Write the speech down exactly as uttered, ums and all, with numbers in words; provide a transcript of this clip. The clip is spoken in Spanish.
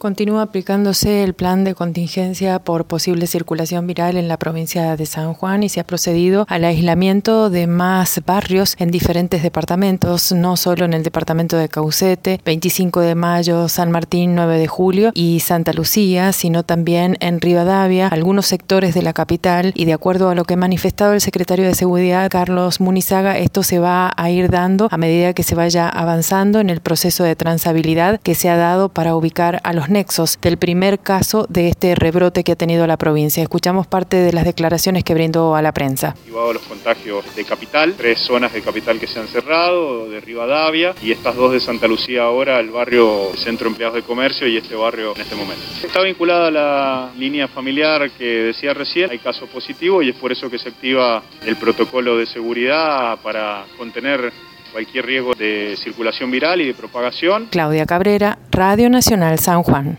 Continúa aplicándose el plan de contingencia por posible circulación viral en la provincia de San Juan y se ha procedido al aislamiento de más barrios en diferentes departamentos, no solo en el departamento de Caucete, veinticinco de mayo, San Martín, nueve de julio y Santa Lucía, sino también en Rivadavia, algunos sectores de la capital, y de acuerdo a lo que ha manifestado el secretario de Seguridad, Carlos Munizaga, esto se va a ir dando a medida que se vaya avanzando en el proceso de trazabilidad que se ha dado para ubicar a los nexos del primer caso de este rebrote que ha tenido la provincia. Escuchamos parte de las declaraciones que brindó a la prensa. Llevado los contagios de capital, tres zonas de capital que se han cerrado, de Rivadavia y estas dos de Santa Lucía ahora, el barrio Centro Empleados de Comercio y este barrio en este momento. Está vinculada a la línea familiar que decía recién, hay casos positivos y es por eso que se activa el protocolo de seguridad para contener cualquier riesgo de circulación viral y de propagación. Claudia Cabrera, Radio Nacional San Juan.